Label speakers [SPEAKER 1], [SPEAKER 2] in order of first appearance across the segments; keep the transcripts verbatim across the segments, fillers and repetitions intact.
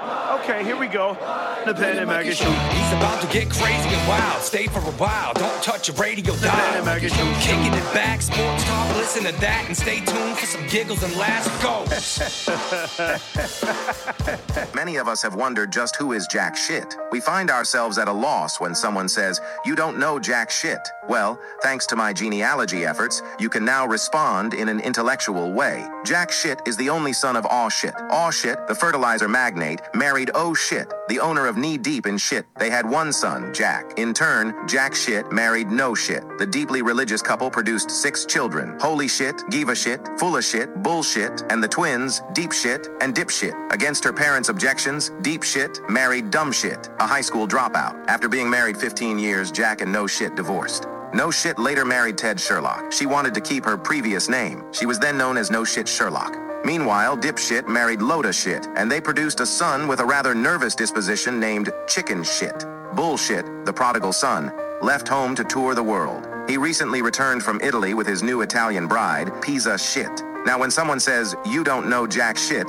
[SPEAKER 1] Okay, here we go. The Planet Mikey Show.
[SPEAKER 2] He's about to get crazy and wild. Stay for a while. Don't touch your radio dial.
[SPEAKER 1] Planet Mikey Show.
[SPEAKER 2] Kicking it back, sports talk. Listen to that and stay tuned for some giggles and laughs. Go.
[SPEAKER 3] Many of us have wondered just who is Jack Shit. We find ourselves at a loss when someone says, "You don't know Jack Shit." Well, thanks to my genealogy efforts, you can now respond in an intellectual way. Jack Shit is the only son of Aw Shit. Aw Shit, the fertilizer magnate, married Oh Shit, the owner of Knee Deep in Shit. They had one son, Jack. In turn, Jack Shit married No Shit. The deeply religious couple produced six children: Holy Shit, Giva Shit, Full of Shit, Bullshit, and the twins, Deep Shit and Dip Shit. Against her parents' objections, Deep Shit married Dumb Shit, a high school dropout. After being married fifteen years, Jack and No Shit divorced. No Shit later married Ted Sherlock. She wanted to keep her previous name. She was then known as No Shit Sherlock. Meanwhile, Dipshit married Loda Shit, and they produced a son with a rather nervous disposition named Chicken Shit. Bullshit, the prodigal son, left home to tour the world. He recently returned from Italy with his new Italian bride, Pizza Shit. Now, when someone says, "You don't know Jack Shit,"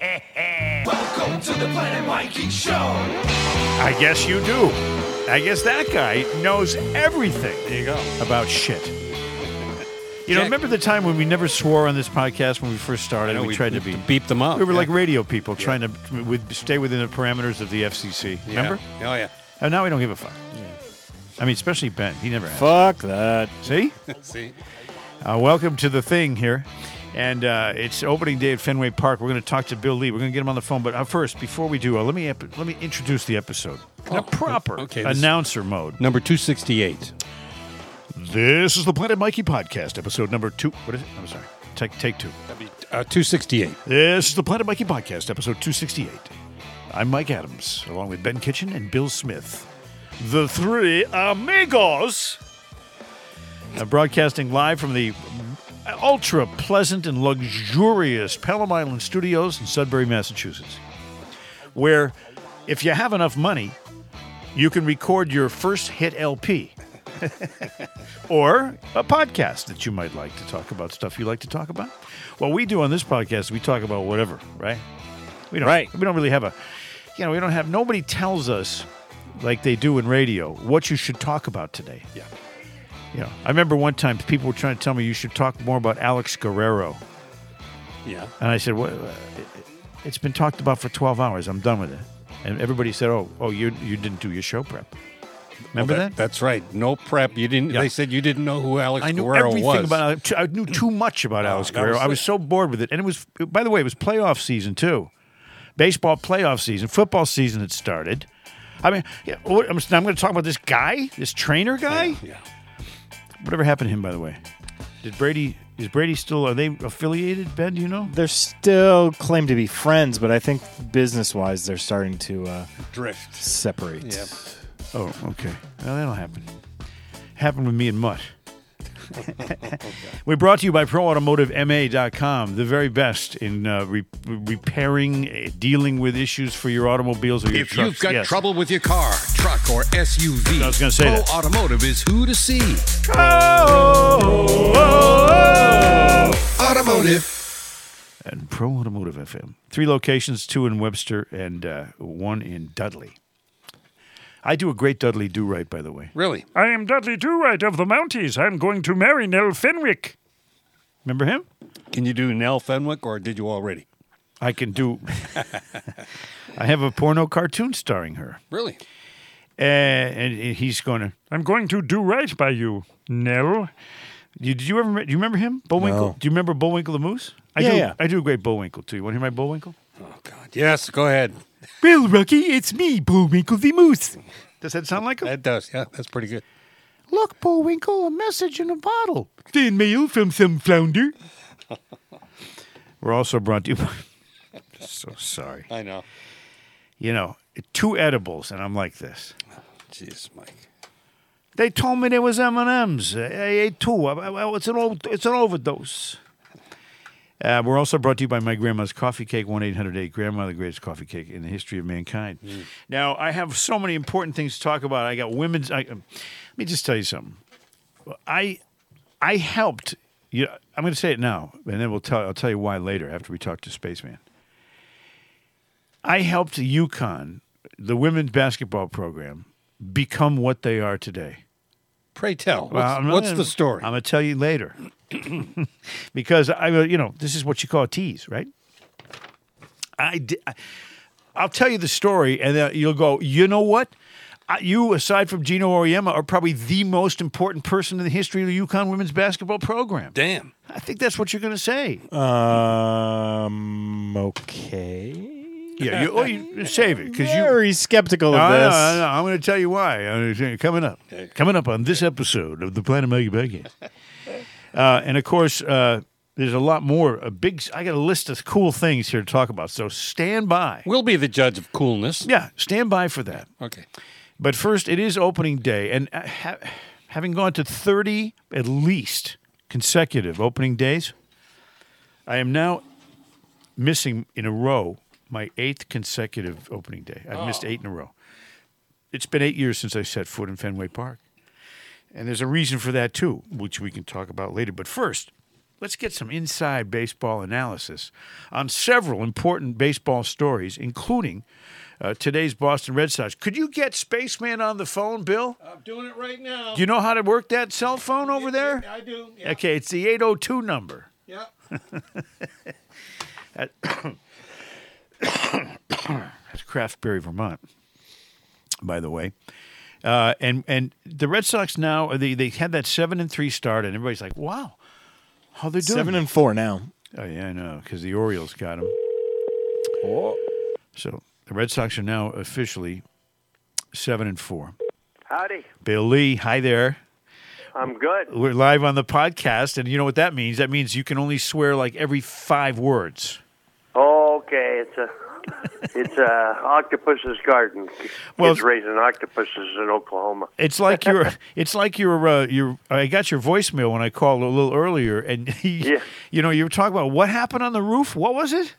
[SPEAKER 2] Welcome to the Planet Mikey Show.
[SPEAKER 1] I guess you do. I guess that guy knows everything.
[SPEAKER 4] There you go.
[SPEAKER 1] About shit. You know,
[SPEAKER 4] Jack-
[SPEAKER 1] remember the time when we never swore on this podcast when we first started?
[SPEAKER 4] I know,
[SPEAKER 1] we,
[SPEAKER 4] we
[SPEAKER 1] tried to
[SPEAKER 4] we
[SPEAKER 1] be.
[SPEAKER 4] beep them up.
[SPEAKER 1] We were
[SPEAKER 4] yeah.
[SPEAKER 1] like radio people trying to with, stay within the parameters of the F C C.
[SPEAKER 4] Yeah.
[SPEAKER 1] Remember?
[SPEAKER 4] Oh, yeah.
[SPEAKER 1] And now we don't give a fuck. I mean, especially Ben. He never has.
[SPEAKER 5] Fuck that.
[SPEAKER 1] See?
[SPEAKER 4] See?
[SPEAKER 1] Uh, welcome to the thing here. And uh, it's opening day at Fenway Park. We're going to talk to Bill Lee. We're going to get him on the phone. But uh, first, before we do, uh, let me ep- let me introduce the episode in a proper
[SPEAKER 4] okay, this-
[SPEAKER 1] announcer mode.
[SPEAKER 4] Number two sixty-eight.
[SPEAKER 1] This is the Planet Mikey podcast, episode number two. What is it? I'm sorry. Take take two.
[SPEAKER 4] That'd be uh, two sixty-eight.
[SPEAKER 1] This is the Planet Mikey podcast, episode two sixty-eight. I'm Mike Adams, along with Ben Kitchen and Bill Smith, the three amigos, uh, broadcasting live from the ultra pleasant and luxurious Pelham Island Studios in Sudbury, Massachusetts, where if you have enough money, you can record your first hit L P. Or a podcast that you might like to talk about stuff you like to talk about. What we do on this podcast, we talk about whatever, right? We don't,
[SPEAKER 5] Right.
[SPEAKER 1] We don't really have a, you know, we don't have, nobody tells us like they do in radio what you should talk about today.
[SPEAKER 4] Yeah.
[SPEAKER 1] You know, I remember one time people were trying to tell me you should talk more about Alex Guerrero.
[SPEAKER 4] Yeah.
[SPEAKER 1] And I said, well, uh, it, it's been talked about for twelve hours. I'm done with it. And everybody said, oh, oh, you you didn't do your show prep. Remember
[SPEAKER 4] Well,
[SPEAKER 1] that?
[SPEAKER 4] That's right. No prep. You didn't.
[SPEAKER 1] Yeah.
[SPEAKER 4] They said you didn't know who Alex
[SPEAKER 1] I knew
[SPEAKER 4] Guerrero
[SPEAKER 1] everything
[SPEAKER 4] was.
[SPEAKER 1] about Alex. I knew too much about
[SPEAKER 4] Oh,
[SPEAKER 1] Alex
[SPEAKER 4] that
[SPEAKER 1] Guerrero.
[SPEAKER 4] was
[SPEAKER 1] I was
[SPEAKER 4] it.
[SPEAKER 1] so bored with it. And it was, by the way, it was playoff season, too. Baseball playoff season. Football season had started. I mean, yeah, what, I'm, I'm going to talk about this guy, this trainer guy.
[SPEAKER 4] Yeah. yeah.
[SPEAKER 1] Whatever happened to him, by the way? Did Brady, is Brady still, are they affiliated, Ben? Do you know?
[SPEAKER 5] They're still claimed to be friends, but I think business-wise, they're starting to uh,
[SPEAKER 4] Drift.
[SPEAKER 5] separate.
[SPEAKER 4] Yep.
[SPEAKER 1] Oh, okay. Well, that'll happen. Happened with me and Mutt. We're brought to you by Pro Automotive M A dot com, the very best in uh, re- repairing, uh, dealing with issues for your automobiles or your
[SPEAKER 6] If
[SPEAKER 1] trucks.
[SPEAKER 6] you've got
[SPEAKER 1] Yes.
[SPEAKER 6] trouble with your car, truck, or S U V,
[SPEAKER 1] I was gonna say
[SPEAKER 6] Pro
[SPEAKER 1] that.
[SPEAKER 6] Automotive is who to see.
[SPEAKER 1] Oh, oh, oh.
[SPEAKER 6] Automotive.
[SPEAKER 1] And Pro Automotive F M. Three locations, two in Webster and uh, one in Dudley. I do a great Dudley do-right, by the way.
[SPEAKER 4] Really?
[SPEAKER 1] I am Dudley Do-Right of the Mounties. I'm going to marry Nell Fenwick. Remember him?
[SPEAKER 4] Can you do Nell Fenwick, or did you already?
[SPEAKER 1] I can do. I have a porno cartoon starring her.
[SPEAKER 4] Really?
[SPEAKER 1] Uh, and he's going to. I'm going to do right by you, Nell. You, did you ever? Do you remember him, Bullwinkle?
[SPEAKER 5] No.
[SPEAKER 1] Do you remember Bullwinkle the Moose? I
[SPEAKER 5] Yeah,
[SPEAKER 1] do.
[SPEAKER 5] yeah.
[SPEAKER 1] I do a great Bullwinkle too. You want to hear my Bullwinkle?
[SPEAKER 4] Oh God. Yes. Go ahead.
[SPEAKER 1] Well, Rocky, it's me, Bullwinkle the Moose. Does that sound like him?
[SPEAKER 4] That does. Yeah. That's pretty good.
[SPEAKER 1] Look, Bullwinkle, a message in a bottle. Fan mail from some flounder. We're also brought to you by. So sorry.
[SPEAKER 4] I know.
[SPEAKER 1] You know, two edibles, and I'm like this.
[SPEAKER 4] Jeez, Mike.
[SPEAKER 1] They told me there was M and M's. I ate two. Well, it's an old, it's an overdose. Uh, we're also brought to you by my grandma's coffee cake, one eight hundred eight Grandma, the greatest coffee cake in the history of mankind. Mm. Now, I have so many important things to talk about. I got women's. I, um, let me just tell you something. I, I helped. You, I'm going to say it now, and then we'll tell. I'll tell you why later after we talk to Spaceman. I helped UConn, the women's basketball program, become what they are today.
[SPEAKER 4] Pray tell. What's,
[SPEAKER 1] Well, I'm not
[SPEAKER 4] what's
[SPEAKER 1] gonna-
[SPEAKER 4] the story?
[SPEAKER 1] I'm going to tell you later. Because, I, you know, this is what you call a tease, right? I, di- I, I'll tell you the story, and then you'll go, you know what? I, you, aside from Gino Auriemma, are probably the most important person in the history of the UConn women's basketball program.
[SPEAKER 4] Damn.
[SPEAKER 1] I think that's what you're going to say.
[SPEAKER 5] Um. Okay.
[SPEAKER 1] Yeah, you, oh, you save it because you.
[SPEAKER 5] Very skeptical of
[SPEAKER 1] No, no,
[SPEAKER 5] this.
[SPEAKER 1] no, no, I'm going to tell you why. I'm gonna tell you- Coming up, coming up on this episode of the Planet Mega Podcast, uh, and of course, uh, there's a lot more. A big. I got a list of cool things here to talk about. So stand by.
[SPEAKER 4] We'll be the judge of coolness.
[SPEAKER 1] Yeah, stand by for that.
[SPEAKER 4] Okay.
[SPEAKER 1] But first, it is opening day, and uh, ha- having gone to thirty at least consecutive opening days, I am now missing in a row my eighth consecutive opening day. I've missed eight in a row. It's been eight years since I set foot in Fenway Park. And there's a reason for that, too, which we can talk about later. But first, let's get some inside baseball analysis on several important baseball stories, including uh, today's Boston Red Sox. Could you get Spaceman on the phone, Bill?
[SPEAKER 4] I'm doing it right now.
[SPEAKER 1] Do you know how to work that cell phone over there?
[SPEAKER 4] I do.
[SPEAKER 1] Okay, it's the eight oh two number.
[SPEAKER 4] Yeah.
[SPEAKER 1] That's Craftsbury, Vermont, by the way. Uh, and and the Red Sox now they they had that seven and three start, and everybody's like, "Wow, how they doing?"
[SPEAKER 5] Seven and four now.
[SPEAKER 1] Oh yeah, I know, because the Orioles got them. So the Red Sox are now officially seven and four.
[SPEAKER 7] Howdy.
[SPEAKER 1] Bill Lee, hi there.
[SPEAKER 7] I'm good.
[SPEAKER 1] We're live on the podcast, and you know what that means? That means you can only swear like every five words.
[SPEAKER 7] Oh, okay. It's a it's a octopus's garden.
[SPEAKER 1] Well,
[SPEAKER 7] Kids raising octopuses in Oklahoma.
[SPEAKER 1] It's like you're. It's like you're. Uh, you're. I got your voicemail when I called a little earlier, and he,
[SPEAKER 7] Yeah.
[SPEAKER 1] you know, you were talking about what happened on the roof. What was it?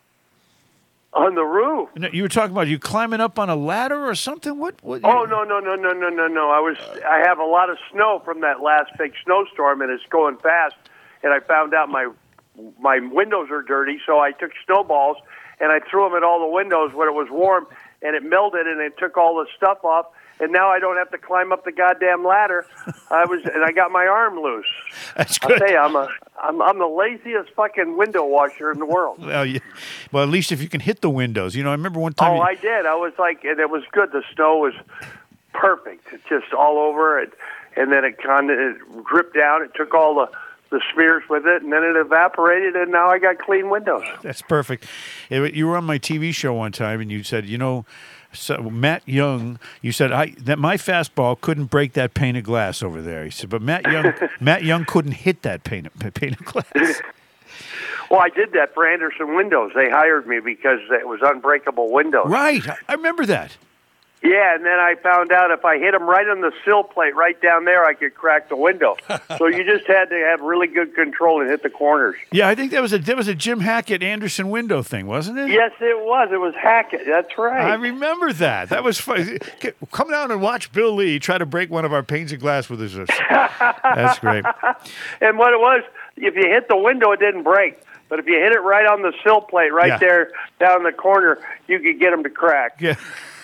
[SPEAKER 7] On the roof.
[SPEAKER 1] No, you were talking about you climbing up on a ladder or something. What? what
[SPEAKER 7] Oh no no no no no no no! I was I have a lot of snow from that last big snowstorm, and it's going fast. And I found out my my windows are dirty, so I took snowballs and I threw them at all the windows when it was warm, and it melted, and it took all the stuff off. And now I don't have to climb up the goddamn ladder. I was, and I got my arm loose.
[SPEAKER 1] That's
[SPEAKER 7] I'll
[SPEAKER 1] good.
[SPEAKER 7] tell you, I'm a, I'm, I'm the laziest fucking window washer in the world.
[SPEAKER 1] Well, you, well, at least if you can hit the windows. You know, I remember one time.
[SPEAKER 7] Oh,
[SPEAKER 1] you-
[SPEAKER 7] I did. I was like, and it was good. The snow was perfect. It just all over it, and then it kind of it dripped down. It took all the the smears with it, and then it evaporated, and now I got clean windows.
[SPEAKER 1] That's perfect. It- You were on my T V show one time, and you said, you know, so Matt Young, you said I that my fastball couldn't break that pane of glass over there. He said, but Matt Young, Matt Young couldn't hit that pane of, pane of glass.
[SPEAKER 7] Well, I did that for Anderson Windows. They hired me because it was unbreakable windows.
[SPEAKER 1] Right, I- I remember that.
[SPEAKER 7] Yeah, and then I found out if I hit them right on the sill plate right down there, I could crack the window. So you just had to have really good control and hit the corners.
[SPEAKER 1] Yeah, I think that was a that was a Jim Hackett Anderson window thing, wasn't it?
[SPEAKER 7] Yes, it was. It was Hackett. That's right.
[SPEAKER 1] I remember that. That was fun. Come down and watch Bill Lee try to break one of our panes of glass with his. That's great.
[SPEAKER 7] And what it was, if you hit the window, it didn't break. But if you hit it right on the sill plate, right
[SPEAKER 1] Yeah.
[SPEAKER 7] there down the corner, you could get them to crack.
[SPEAKER 1] Yeah.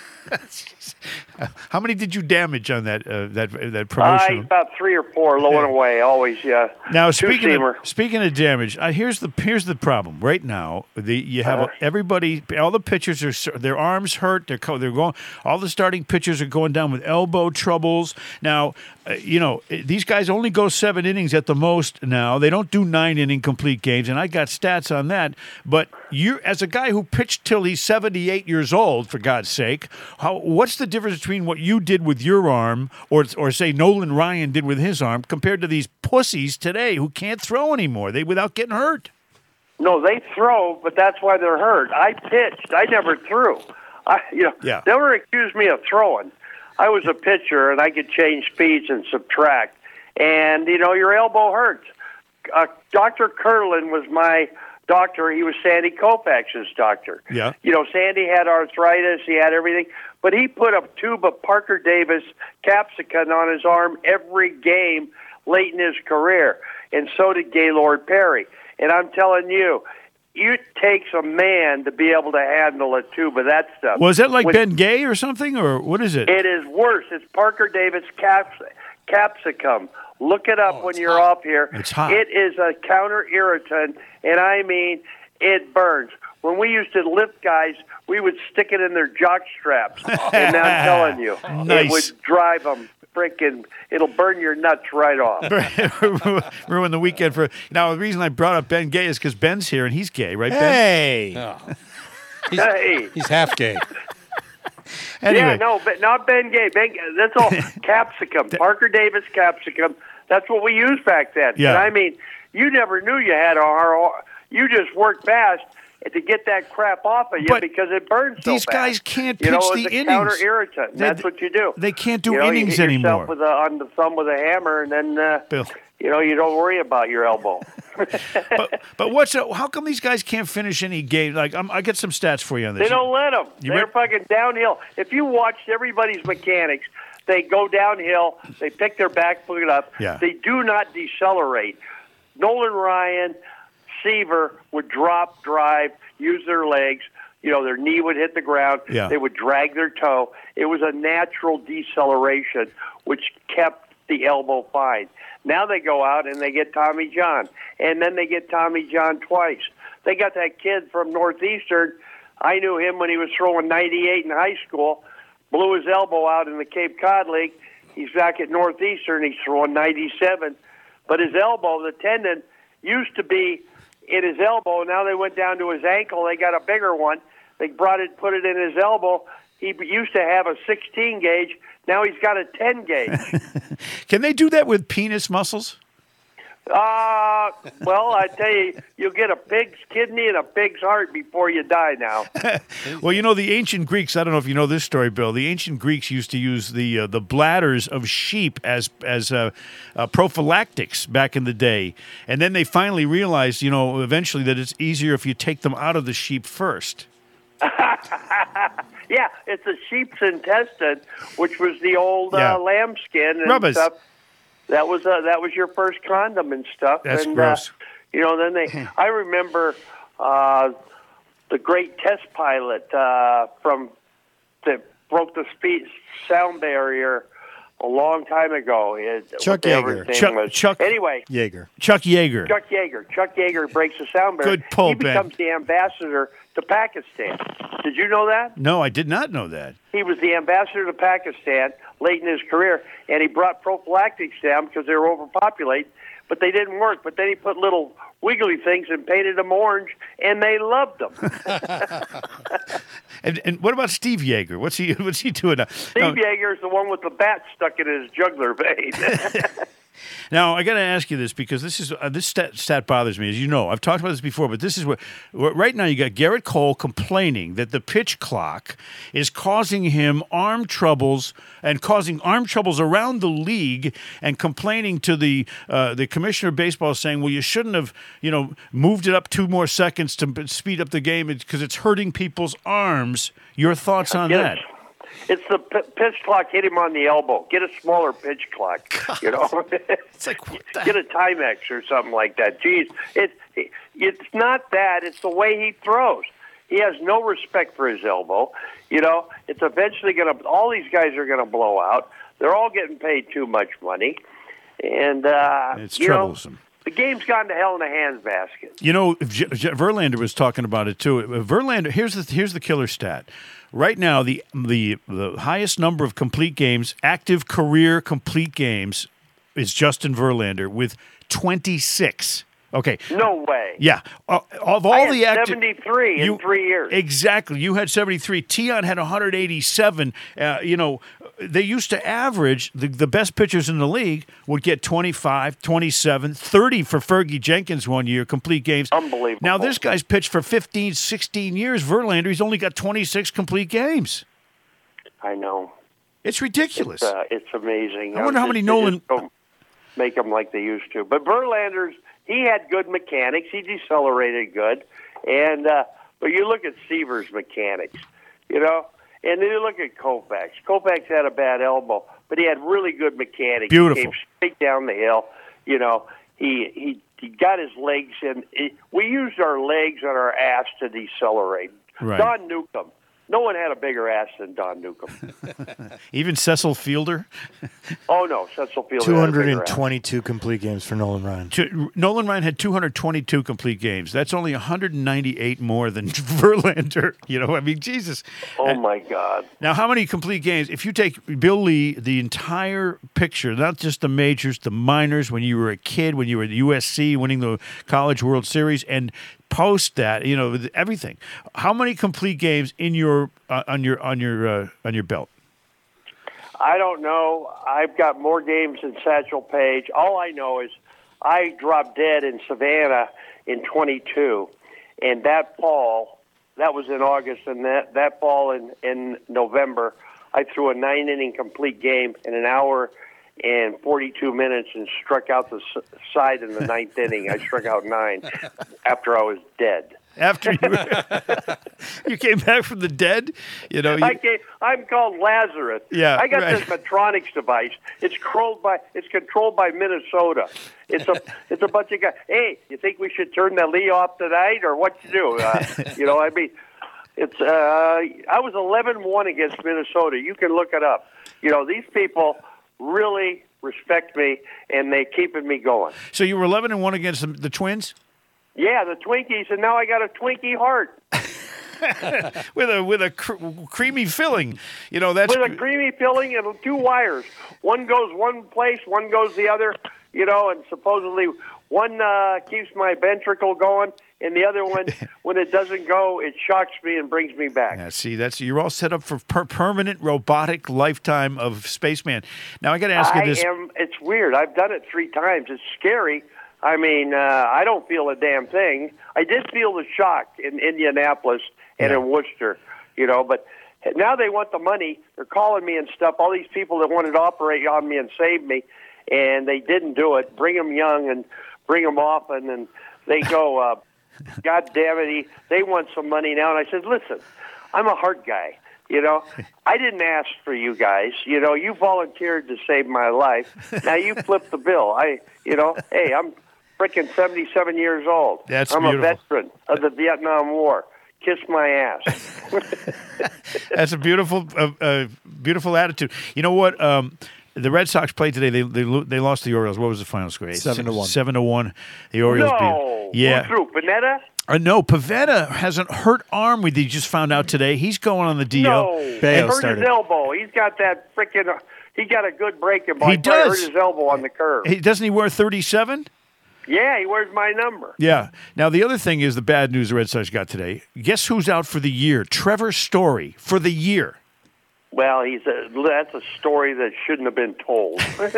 [SPEAKER 1] How many did you damage on that uh, that that
[SPEAKER 7] I
[SPEAKER 1] promotional?
[SPEAKER 7] about three or four, low and away, always. Yeah.
[SPEAKER 1] Now speaking
[SPEAKER 7] Two-seamer.
[SPEAKER 1] of, speaking of damage, uh, here's the here's the problem. Right now, the you have
[SPEAKER 7] Uh-huh.
[SPEAKER 1] everybody, all the pitchers are s- their arms hurt. They're co- they're going. All the starting pitchers are going down with elbow troubles. Now, uh, you know uh, these guys only go seven innings at the most. Now they don't do nine inning complete games, and I got stats on that. But you, as a guy who pitched till he's seventy-eight years old, for God's sake, how what's the difference between what you did with your arm, or or say Nolan Ryan did with his arm, compared to these pussies today who can't throw anymore? They without getting hurt.
[SPEAKER 7] No, they throw, but that's why they're hurt. I pitched. I never threw. I, you know,
[SPEAKER 1] Yeah.
[SPEAKER 7] never accused me of throwing. I was a pitcher, and I could change speeds and subtract. And, you know, your elbow hurts. Uh, Doctor Curlin was my doctor. He was Sandy Koufax's doctor.
[SPEAKER 1] Yeah.
[SPEAKER 7] You know, Sandy had arthritis. He had everything. But he put a tube of Parker Davis capsicum on his arm every game late in his career. And so did Gaylord Perry. And I'm telling you, it takes a man to be able to handle it too. But that stuff
[SPEAKER 1] Was that like
[SPEAKER 7] When-
[SPEAKER 1] Ben Gay or something, or what is it?
[SPEAKER 7] It is worse. It's Parker Davis caps, capsicum. Look it up when you're
[SPEAKER 4] hot.
[SPEAKER 7] up here.
[SPEAKER 1] It's hot.
[SPEAKER 7] It is a counter irritant, and I mean, it burns. When we used to lift guys, we would stick it in their jock straps, and I'm telling you,
[SPEAKER 1] Nice.
[SPEAKER 7] it would drive them freaking. It'll burn your nuts right off.
[SPEAKER 1] Ruin the weekend for. Now, the reason I brought up Ben Gay is because Ben's here and he's gay, right, Ben?
[SPEAKER 5] Hey.
[SPEAKER 4] Oh. He's,
[SPEAKER 7] Hey.
[SPEAKER 4] he's half gay.
[SPEAKER 1] Anyway,
[SPEAKER 7] Yeah, no, but not Ben Gay. Ben, that's all capsicum. Parker Davis capsicum. That's what we used back then.
[SPEAKER 1] Yeah.
[SPEAKER 7] And I mean, you never knew you had a hard. You just worked fast to get that crap off of you
[SPEAKER 1] But
[SPEAKER 7] because it burns so
[SPEAKER 1] these
[SPEAKER 7] fast.
[SPEAKER 1] guys can't
[SPEAKER 7] You know,
[SPEAKER 1] pitch
[SPEAKER 7] it's
[SPEAKER 1] the
[SPEAKER 7] a
[SPEAKER 1] innings.
[SPEAKER 7] counter irritant.
[SPEAKER 1] They-
[SPEAKER 7] That's what you do.
[SPEAKER 1] they can't do
[SPEAKER 7] you know,
[SPEAKER 1] innings
[SPEAKER 7] you hit yourself
[SPEAKER 1] anymore.
[SPEAKER 7] With a, on the thumb with a hammer, and then uh,
[SPEAKER 1] Bill.
[SPEAKER 7] you know you don't worry about your elbow.
[SPEAKER 1] but but what's how come these guys can't finish any game? Like I'm, I get some stats for you on this.
[SPEAKER 7] They don't let them.
[SPEAKER 1] You
[SPEAKER 7] They're
[SPEAKER 1] re-
[SPEAKER 7] fucking downhill. If you watched everybody's mechanics, they go downhill. They pick their back foot up.
[SPEAKER 1] Yeah.
[SPEAKER 7] They do not decelerate. Nolan Ryan, Seaver would drop, drive, use their legs. You know, their knee would hit the ground.
[SPEAKER 1] Yeah.
[SPEAKER 7] They would drag their toe. It was a natural deceleration, which kept the elbow fine. Now they go out and they get Tommy John, and then they get Tommy John twice. They got that kid from Northeastern. I knew him when he was throwing ninety-eight in high school. Blew his elbow out in the Cape Cod League. He's back at Northeastern. He's throwing ninety-seven. But his elbow, the tendon, used to be in his elbow. Now they went down to his ankle. They got a bigger one. They brought it, put it in his elbow. He used to have a sixteen gauge. Now he's got a ten gauge.
[SPEAKER 1] Can they do that with penis muscles?
[SPEAKER 7] Uh, well, I tell you, you'll get a pig's kidney and a pig's heart before you die now.
[SPEAKER 1] Well, you know the ancient Greeks. I don't know if you know this story, Bill. The ancient Greeks used to use the uh, the bladders of sheep as as uh, uh, prophylactics back in the day, and then they finally realized, you know, eventually that it's easier if you take them out of the sheep first.
[SPEAKER 7] Yeah, it's a sheep's intestine, which was the old
[SPEAKER 1] Yeah.
[SPEAKER 7] uh, lamb skin and
[SPEAKER 1] Rubbers.
[SPEAKER 7] stuff. That was uh, that was your first condom and stuff.
[SPEAKER 1] That's
[SPEAKER 7] and,
[SPEAKER 1] gross.
[SPEAKER 7] Uh, you know, then they. I remember uh, the great test pilot uh, from that broke the speed sound barrier a long time ago. It,
[SPEAKER 5] Chuck
[SPEAKER 7] whatever
[SPEAKER 5] Yeager.
[SPEAKER 7] his name
[SPEAKER 1] Chuck-
[SPEAKER 7] was.
[SPEAKER 1] Chuck-
[SPEAKER 7] Anyway,
[SPEAKER 5] Yeager.
[SPEAKER 1] Chuck Yeager.
[SPEAKER 7] Chuck Yeager. Chuck Yeager breaks the sound barrier.
[SPEAKER 1] Good pull,
[SPEAKER 7] He
[SPEAKER 1] Ben.
[SPEAKER 7] becomes the ambassador to Pakistan. Did you know that?
[SPEAKER 1] No, I did not know that.
[SPEAKER 7] He was the ambassador to Pakistan late in his career, and he brought prophylactics down because they were overpopulated, but they didn't work. But then he put little wiggly things and painted them orange, and they loved them.
[SPEAKER 1] And and what about Steve Yeager? What's he what's he doing now?
[SPEAKER 7] Steve
[SPEAKER 1] Now-
[SPEAKER 7] Yeager is the one with the bat stuck in his jugular vein.
[SPEAKER 1] Now, I got to ask you this because this is uh, this stat, stat bothers me. As you know, I've talked about this before, but this is what, what right now you got Garrett Cole complaining that the pitch clock is causing him arm troubles and causing arm troubles around the league, and complaining to the uh, the commissioner of baseball, saying, "Well, you shouldn't have, you know, moved it up two more seconds to b- speed up the game because it's hurting people's arms." Your thoughts on
[SPEAKER 7] Get
[SPEAKER 1] that?
[SPEAKER 7] it. It's the p- pitch clock hit him on the elbow. Get a smaller pitch clock, you know.
[SPEAKER 1] It's like what the
[SPEAKER 7] Get a Timex or something like that. Jeez, it, it it's not that. It's the way he throws. He has no respect for his elbow. You know, it's eventually going to. All these guys are going to blow out. They're all getting paid too much money, and uh,
[SPEAKER 1] It's
[SPEAKER 7] you know,
[SPEAKER 1] troublesome.
[SPEAKER 7] the game's gone to hell in a handbasket.
[SPEAKER 1] You know, J- J- Verlander was talking about it too. Verlander, here's the here's the killer stat. Right now, the the the highest number of complete games, active career complete games, is Justin Verlander with twenty-six. Okay.
[SPEAKER 7] No way.
[SPEAKER 1] Yeah. Uh, of all
[SPEAKER 7] I had
[SPEAKER 1] the active,
[SPEAKER 7] seventy-three in three years.
[SPEAKER 1] Exactly. You had seventy-three. Tion had one hundred eighty-seven. Uh, you know, they used to average, the, the best pitchers in the league would get twenty-five, twenty-seven, thirty for Fergie Jenkins one year, complete games.
[SPEAKER 7] Unbelievable.
[SPEAKER 1] Now, this guy's pitched for fifteen, sixteen years. Verlander, he's only got twenty-six complete games.
[SPEAKER 7] I know.
[SPEAKER 1] It's ridiculous.
[SPEAKER 7] It's, uh, it's amazing.
[SPEAKER 1] I wonder how
[SPEAKER 7] Just-
[SPEAKER 1] many
[SPEAKER 7] they
[SPEAKER 1] Nolan-
[SPEAKER 7] just don't make them like they used to. But Verlander's, he had good mechanics. He decelerated good, and uh, but you look at Seaver's mechanics, you know, and then you look at Koufax. Koufax had a bad elbow, but he had really good mechanics.
[SPEAKER 1] Beautiful.
[SPEAKER 7] He came straight down the hill. You know, he he he got his legs in. It, we used our legs and our ass to decelerate.
[SPEAKER 1] Right.
[SPEAKER 7] Don Newcomb. No one had a bigger ass than Don Newcomb.
[SPEAKER 1] Even Cecil Fielder?
[SPEAKER 7] Oh, no. Cecil Fielder
[SPEAKER 5] two
[SPEAKER 7] had a bigger
[SPEAKER 5] hundred
[SPEAKER 7] ass.
[SPEAKER 5] twenty-two complete games for Nolan Ryan.
[SPEAKER 1] To, Nolan Ryan had two hundred twenty-two complete games. That's only one hundred ninety-eight more than Verlander. You know, I mean, Jesus.
[SPEAKER 7] Oh, my God.
[SPEAKER 1] Now, how many complete games? If you take Bill Lee, the entire picture, not just the majors, the minors, when you were a kid, when you were at U S C winning the College World Series, and post that, you know, everything. How many complete games in your uh, on your on your uh, on your belt?
[SPEAKER 7] I don't know. I've got more games than Satchel Paige. All I know is I dropped dead in Savannah in twenty-two, and that fall, that was in August, and that, that fall in, in November, I threw a nine-inning complete game in an hour and forty-two minutes and struck out the s- side in the ninth inning. I struck out nine after I was dead.
[SPEAKER 1] After you, you came back from the dead, you know. You,
[SPEAKER 7] I came, I'm called Lazarus.
[SPEAKER 1] Yeah,
[SPEAKER 7] I got
[SPEAKER 1] right.
[SPEAKER 7] this Medtronics device. It's controlled by it's controlled by Minnesota. It's a it's a bunch of guys. Hey, you think we should turn the Lee off tonight, or what you do? Uh, you know, I mean, it's uh, I was eleven one against Minnesota. You can look it up. You know, these people really respect me, and they keeping me going.
[SPEAKER 1] so you were eleven and one against the, the Twins
[SPEAKER 7] Yeah, the Twinkies, and now I got a Twinkie heart
[SPEAKER 1] with a with a cr- creamy filling. You know, that's
[SPEAKER 7] with a creamy filling and two wires. One goes one place, one goes the other. You know, and supposedly one uh, keeps my ventricle going, and the other one, when it doesn't go, it shocks me and brings me back.
[SPEAKER 1] Yeah, see, that's you're all set up for per- permanent robotic lifetime of spaceman. Now I got to ask you
[SPEAKER 7] I
[SPEAKER 1] this.
[SPEAKER 7] am. It's weird. I've done it three times. It's scary. I mean, uh, I don't feel a damn thing. I did feel the shock in Indianapolis and
[SPEAKER 1] Yeah.
[SPEAKER 7] in Worcester, you know, but now they want the money. They're calling me and stuff. All these people that wanted to operate on me and save me, and they didn't do it. Bring them young and bring them often, and they go, uh, God damn it, he, they want some money now. And I said, listen, I'm a heart guy. You know, I didn't ask for you guys. You know, you volunteered to save my life. Now you flip the bill. I, you know, hey, I'm freaking seventy-seven years old.
[SPEAKER 1] That's
[SPEAKER 7] I'm
[SPEAKER 1] beautiful.
[SPEAKER 7] a veteran of the Vietnam War. Kiss my ass.
[SPEAKER 1] That's a beautiful, uh, uh, beautiful attitude. You know what? Um, the Red Sox played today. They they lo- they lost the Orioles. What was the final score?
[SPEAKER 5] Seven to one.
[SPEAKER 1] Seven to one. The Orioles
[SPEAKER 7] No.
[SPEAKER 1] beat. Yeah.
[SPEAKER 7] Who threw? Panetta?
[SPEAKER 1] Uh, no, Pavetta has a hurt arm. We just found out today. He's going on the D L.
[SPEAKER 7] No.
[SPEAKER 5] Bayo
[SPEAKER 7] He hurt
[SPEAKER 5] started.
[SPEAKER 7] his elbow. He's got that freaking. He got a good breaking ball.
[SPEAKER 1] He
[SPEAKER 7] probably
[SPEAKER 1] does.
[SPEAKER 7] hurt his elbow on the curve.
[SPEAKER 1] He, doesn't he wear thirty-seven?
[SPEAKER 7] Yeah, he wears my number.
[SPEAKER 1] Yeah. Now, the other thing is the bad news the Red Sox got today. Guess who's out for the year? Trevor Story for the year.
[SPEAKER 7] Well, he's a, that's a story that shouldn't have been told.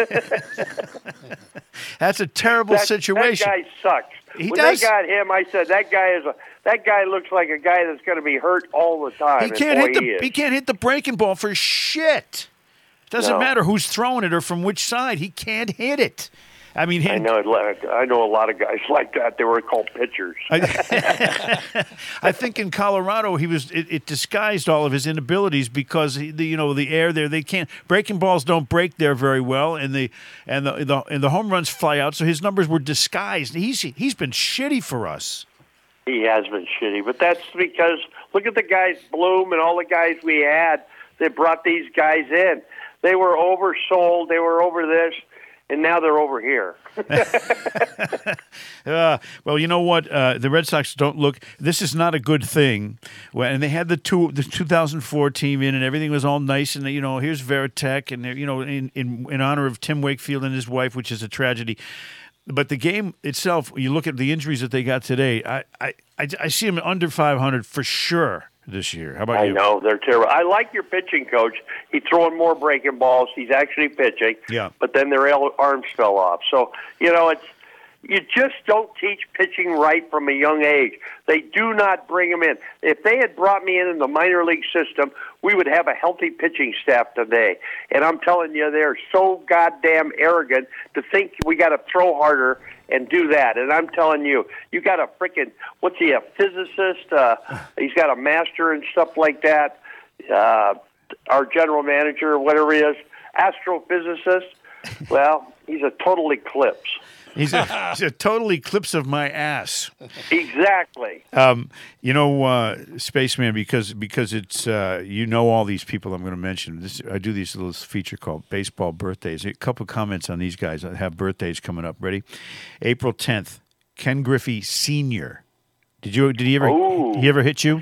[SPEAKER 1] That's a terrible
[SPEAKER 7] that,
[SPEAKER 1] situation.
[SPEAKER 7] That guy sucks.
[SPEAKER 1] He
[SPEAKER 7] when
[SPEAKER 1] does.
[SPEAKER 7] they got him, I said that guy is a that guy looks like a guy that's going to be hurt all the time.
[SPEAKER 1] He
[SPEAKER 7] and
[SPEAKER 1] can't
[SPEAKER 7] boy,
[SPEAKER 1] hit the
[SPEAKER 7] he, is.
[SPEAKER 1] he can't hit the breaking ball for shit. Doesn't
[SPEAKER 7] No.
[SPEAKER 1] matter who's throwing it or from which side. He can't hit it. I mean, he,
[SPEAKER 7] I know. I know a lot of guys like that. They were called pitchers.
[SPEAKER 1] I, I think in Colorado he was it, it disguised all of his inabilities because he, the, you know the air there they can't breaking balls don't break there very well and the and the, the and the home runs fly out, so his numbers were disguised. He's he's been shitty for us.
[SPEAKER 7] He has been shitty, but that's because look at the guys Bloom and all the guys we had that brought these guys in. They were oversold. They were over this. And now they're over here.
[SPEAKER 1] uh, well, you know what? Uh, the Red Sox don't look. This is not a good thing. Well, and they had the two, the two thousand four team in, and everything was all nice. And you know, here's Veritek, and you know, in, in in honor of Tim Wakefield and his wife, which is a tragedy. But the game itself, you look at the injuries that they got today. I I, I, I see them under five hundred for sure this year. How about
[SPEAKER 7] I
[SPEAKER 1] you?
[SPEAKER 7] know they're terrible. I like your pitching coach. He's throwing more breaking balls. He's actually pitching.
[SPEAKER 1] Yeah.
[SPEAKER 7] But then their el- arms fell off. So you know, it's you just don't teach pitching right from a young age. They do not bring them in. If they had brought me in in the minor league system, we would have a healthy pitching staff today. And I'm telling you, they're so goddamn arrogant to think we got to throw harder and do that. And I'm telling you, you got a freaking, what's he, a physicist? Uh, he's got a master and stuff like that. Uh, our general manager, whatever he is, astrophysicist. Well, he's a total eclipse.
[SPEAKER 1] He's a, he's a total eclipse of my ass.
[SPEAKER 7] Exactly.
[SPEAKER 1] Um, you know, uh, Spaceman, because because it's uh, you know all these people I'm going to mention. This, I do these little feature called Baseball Birthdays. A couple comments on these guys. I have birthdays coming up. Ready? April tenth, Ken Griffey Senior Did you? Did he ever?
[SPEAKER 7] Ooh.
[SPEAKER 1] He ever hit you?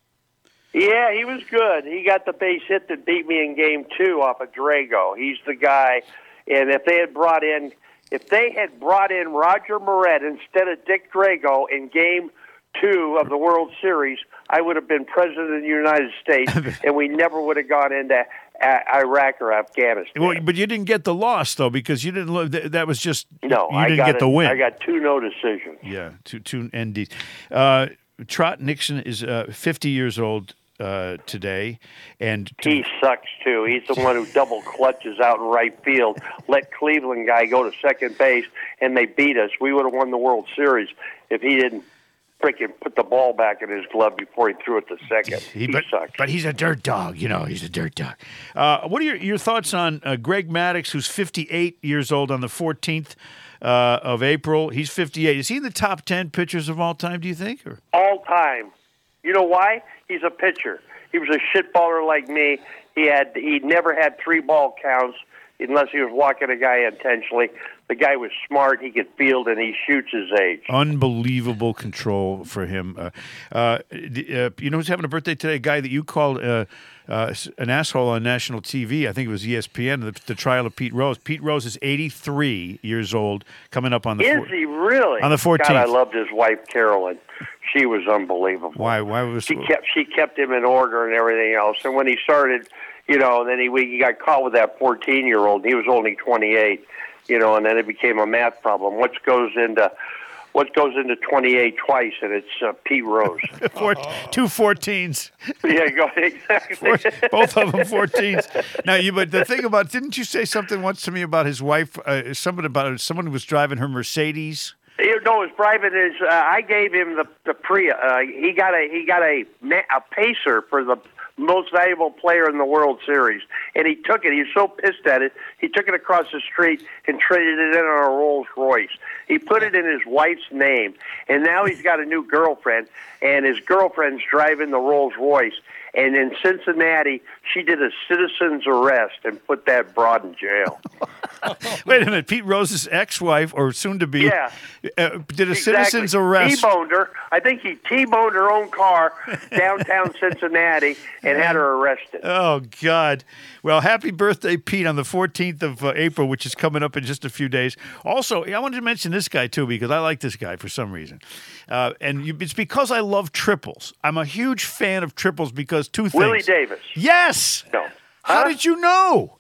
[SPEAKER 7] Yeah, he was good. He got the base hit that beat me in game two off of Drago. He's the guy. And if they had brought in, if they had brought in Roger Moret instead of Dick Drago in game two of the World Series, I would have been president of the United States, and we never would have gone into A- Iraq or Afghanistan.
[SPEAKER 1] Well, but you didn't get the loss though, because you didn't. Look, that was just
[SPEAKER 7] no,
[SPEAKER 1] You
[SPEAKER 7] I
[SPEAKER 1] didn't
[SPEAKER 7] got
[SPEAKER 1] get
[SPEAKER 7] it.
[SPEAKER 1] the win.
[SPEAKER 7] I got two no decisions.
[SPEAKER 1] Yeah, two two N Ds. Uh, Trot Nixon is uh, fifty years old uh, today, and to,
[SPEAKER 7] He sucks too. He's the one who double clutches out in right field. Let Cleveland guy go to second base, and they beat us. We would have won the World Series if he didn't freaking put the ball back in his glove before he threw it to second. He,
[SPEAKER 1] but,
[SPEAKER 7] sucks.
[SPEAKER 1] but he's a dirt dog. You know, he's a dirt dog. Uh, what are your, your thoughts on uh, Greg Maddux, who's fifty-eight years old on the fourteenth uh, of April? He's fifty-eight. Is he in the top ten pitchers of all time, do you think? Or?
[SPEAKER 7] All time. You know why? He's a pitcher. He was a shitballer like me. He had he never had three ball counts unless he was walking a guy intentionally. The guy was smart. He could field, and he shoots his age.
[SPEAKER 1] Unbelievable control for him. Uh, uh, uh, you know who's having a birthday today? A guy that you called uh, uh, an asshole on national T V. I think it was E S P N, the, the trial of Pete Rose. Pete Rose is eighty-three years old, coming up on the
[SPEAKER 7] Is
[SPEAKER 1] four-
[SPEAKER 7] he really?
[SPEAKER 1] on the fourteenth.
[SPEAKER 7] God, I loved his wife, Carolyn. She was unbelievable.
[SPEAKER 1] Why? Why was
[SPEAKER 7] She kept she kept him in order and everything else. And when he started, you know, then he he got caught with that fourteen year old. He was only twenty-eight, you know, and then it became a math problem. What goes into what goes into twenty-eight twice, and it's uh, Pete Rose.
[SPEAKER 1] Four, two fourteens.
[SPEAKER 7] Yeah, go exactly.
[SPEAKER 1] Four, both of them fourteens. Now, you but the thing about didn't you say something once to me about his wife? Uh, something about someone who was driving her Mercedes.
[SPEAKER 7] You know, his private is. Uh, I gave him the the Prius. Uh, he got a he got a a Pacer for the most valuable player in the World Series, and he took it. He was so pissed at it, he took it across the street and traded it in on a Rolls Royce. He put it in his wife's name, and now he's got a new girlfriend, and his girlfriend's driving the Rolls Royce. And in Cincinnati, she did a citizen's arrest and put that broad in jail.
[SPEAKER 1] Wait a minute, Pete Rose's ex-wife, or soon-to-be,
[SPEAKER 7] Yeah.
[SPEAKER 1] uh, did a
[SPEAKER 7] Exactly.
[SPEAKER 1] citizen's arrest.
[SPEAKER 7] T-boned her. I think he T-boned her own car downtown Cincinnati and had her arrested.
[SPEAKER 1] Oh, God. Well, happy birthday, Pete, on the fourteenth of uh, April, which is coming up in just a few days. Also, I wanted to mention this guy, too, because I like this guy for some reason. Uh, and you, it's because I love triples. I'm a huge fan of triples because two things.
[SPEAKER 7] Willie Davis.
[SPEAKER 1] Yes.
[SPEAKER 7] No.
[SPEAKER 1] How
[SPEAKER 7] Huh?
[SPEAKER 1] did you know?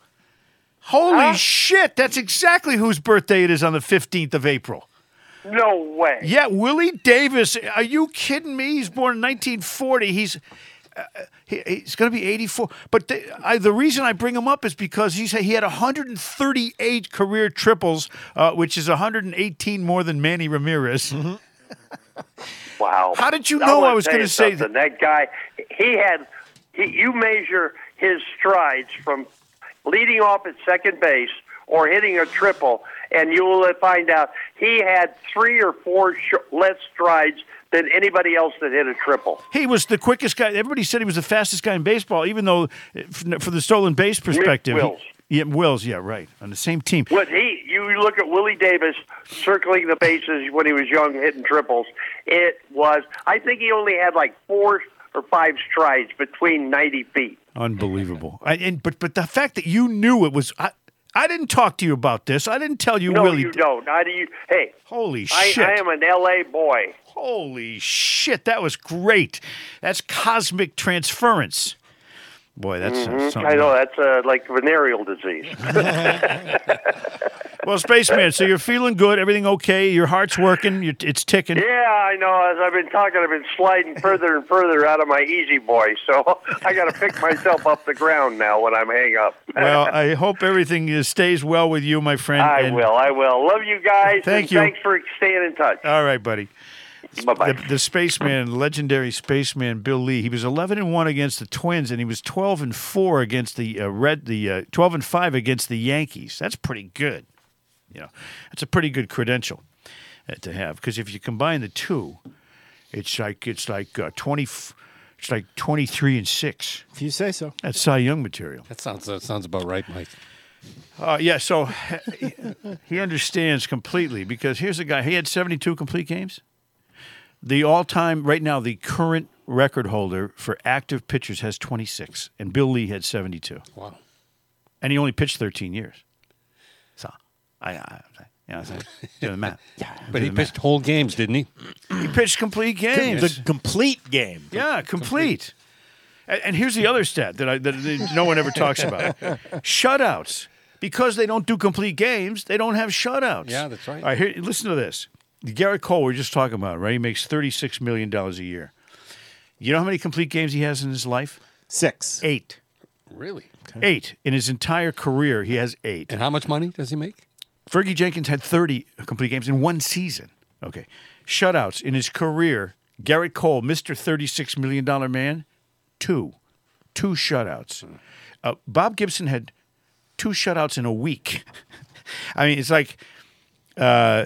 [SPEAKER 1] Holy
[SPEAKER 7] Huh?
[SPEAKER 1] shit. That's exactly whose birthday it is on the fifteenth of April.
[SPEAKER 7] No way.
[SPEAKER 1] Yeah, Willie Davis. Are you kidding me? He's born in nineteen forty. He's uh, he, he's going to be eighty-four. But the, I, the reason I bring him up is because he's, he had one hundred thirty-eight career triples, uh, which is one hundred eighteen more than Manny Ramirez.
[SPEAKER 7] Mm-hmm. Wow.
[SPEAKER 1] How did you
[SPEAKER 7] I
[SPEAKER 1] know
[SPEAKER 7] wanna
[SPEAKER 1] I was
[SPEAKER 7] tell
[SPEAKER 1] going
[SPEAKER 7] you
[SPEAKER 1] to say
[SPEAKER 7] something.
[SPEAKER 1] that?
[SPEAKER 7] That guy, he had, he, you measure his strides from leading off at second base or hitting a triple, and you will find out he had three or four sh- less strides than anybody else that hit a triple.
[SPEAKER 1] He was the quickest guy. Everybody said he was the fastest guy in baseball, even though, uh, f- for the stolen base perspective. he-
[SPEAKER 7] Wills.
[SPEAKER 1] yeah, Wills, yeah, right. On the same team.
[SPEAKER 7] What he, you look at Willie Davis circling the bases when he was young, hitting triples. It was, I think he only had like four or five strides between ninety feet.
[SPEAKER 1] Unbelievable. I, and but but the fact that you knew it was I, I didn't talk to you about this. I didn't tell you
[SPEAKER 7] No,
[SPEAKER 1] Willie.
[SPEAKER 7] you don't. How do you? Hey,
[SPEAKER 1] Holy
[SPEAKER 7] I,
[SPEAKER 1] shit.
[SPEAKER 7] I am an L A boy.
[SPEAKER 1] Holy shit, that was great. That's cosmic transference. Boy, that's uh,
[SPEAKER 7] Mhm.
[SPEAKER 1] something.
[SPEAKER 7] I know that's uh, like venereal disease.
[SPEAKER 1] Well, Spaceman, so you're feeling good, everything okay, your heart's working, you're, it's ticking.
[SPEAKER 7] Yeah, I know. As I've been talking, I've been sliding further and further out of my easy boy. So I got to pick myself up the ground now when I'm hang up.
[SPEAKER 1] Well, I hope everything uh, stays well with you, my friend.
[SPEAKER 7] I
[SPEAKER 1] and-
[SPEAKER 7] will. I will. Love you guys.
[SPEAKER 1] Thank
[SPEAKER 7] and
[SPEAKER 1] you.
[SPEAKER 7] Thanks for staying in touch.
[SPEAKER 1] All right, buddy.
[SPEAKER 7] Bye-bye.
[SPEAKER 1] The, the spaceman, legendary spaceman Bill Lee. He was eleven and one against the Twins, and he was twelve and four against the uh, Red. The uh, twelve and five against the Yankees. That's pretty good. You know, it's a pretty good credential uh, to have because if you combine the two, it's like it's like uh, twenty. It's like twenty-three and six.
[SPEAKER 5] If you say so.
[SPEAKER 1] That's Cy Young material.
[SPEAKER 4] That sounds that sounds about right, Mike.
[SPEAKER 1] Uh, yeah, so he, he understands completely because here's a guy. He had seventy-two complete games. The all-time, right now, the current record holder for active pitchers has twenty-six, and Bill Lee had seventy-two.
[SPEAKER 4] Wow.
[SPEAKER 1] And he only pitched thirteen years. So, I, I you know what I'm saying? Do the math. Yeah,
[SPEAKER 4] But he pitched whole games, didn't he?
[SPEAKER 1] He pitched complete games.
[SPEAKER 5] The complete game.
[SPEAKER 1] Yeah, complete. And, and here's the other stat that, I, that, that no one ever talks about. Shutouts. Because they don't do complete games, they don't have shutouts.
[SPEAKER 4] Yeah, that's right.
[SPEAKER 1] All right, here, listen to this. Garrett Cole, we're just talking about, right? He makes thirty-six million dollars a year. You know how many complete games he has in his life?
[SPEAKER 5] Six.
[SPEAKER 1] Eight.
[SPEAKER 4] Really?
[SPEAKER 1] Eight. In his entire career, he has eight.
[SPEAKER 4] And how much money does he make?
[SPEAKER 1] Fergie Jenkins had thirty complete games in one season. Okay. Shutouts in his career, Garrett Cole, Mister thirty-six million dollars man, two. Two shutouts. Uh, Bob Gibson had two shutouts in a week. I mean, it's like uh,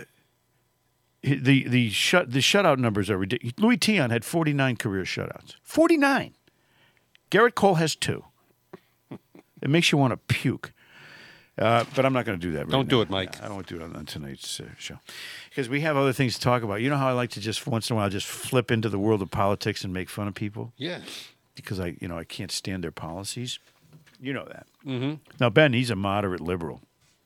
[SPEAKER 1] the the shut the shutout numbers are ridiculous. Louis Tion had forty-nine career shutouts. forty-nine. Garrett Cole has two. It makes you want to puke. Uh, but I'm not going to do that right
[SPEAKER 4] Don't
[SPEAKER 1] now.
[SPEAKER 4] do it, Mike.
[SPEAKER 1] I don't want to do it on, on tonight's uh, show. Because we have other things to talk about. You know how I like to just once in a while just flip into the world of politics and make fun of people?
[SPEAKER 4] Yeah.
[SPEAKER 1] Because I, you know, I can't stand their policies. You know that. Mm-hmm. Now, Ben, he's a moderate liberal.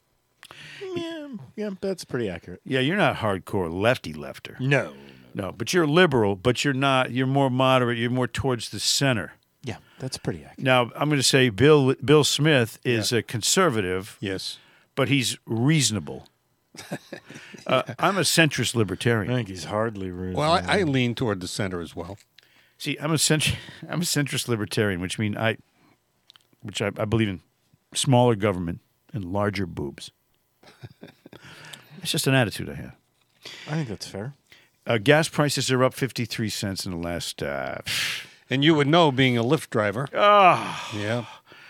[SPEAKER 5] Yeah, yeah, that's pretty accurate.
[SPEAKER 1] Yeah, you're not hardcore lefty lefter.
[SPEAKER 5] No.
[SPEAKER 1] No, but you're liberal, but you're not. You're more moderate. You're more towards the center.
[SPEAKER 5] Yeah, that's pretty accurate.
[SPEAKER 1] Now, I'm going to say Bill Bill Smith is a conservative,
[SPEAKER 4] Yes.
[SPEAKER 1] but he's reasonable. uh, I'm a centrist libertarian.
[SPEAKER 5] I think he's hardly rude.
[SPEAKER 4] Well, I, I lean toward the center as well.
[SPEAKER 1] See, I'm a cent- I'm a centrist libertarian, which mean I, which I, I believe in smaller government and larger boobs. It's just an attitude I have.
[SPEAKER 5] I think that's fair.
[SPEAKER 1] Uh, gas prices are up fifty-three cents in the last. Uh,
[SPEAKER 4] And you would know, being a Lyft driver.
[SPEAKER 1] oh,
[SPEAKER 4] Yeah.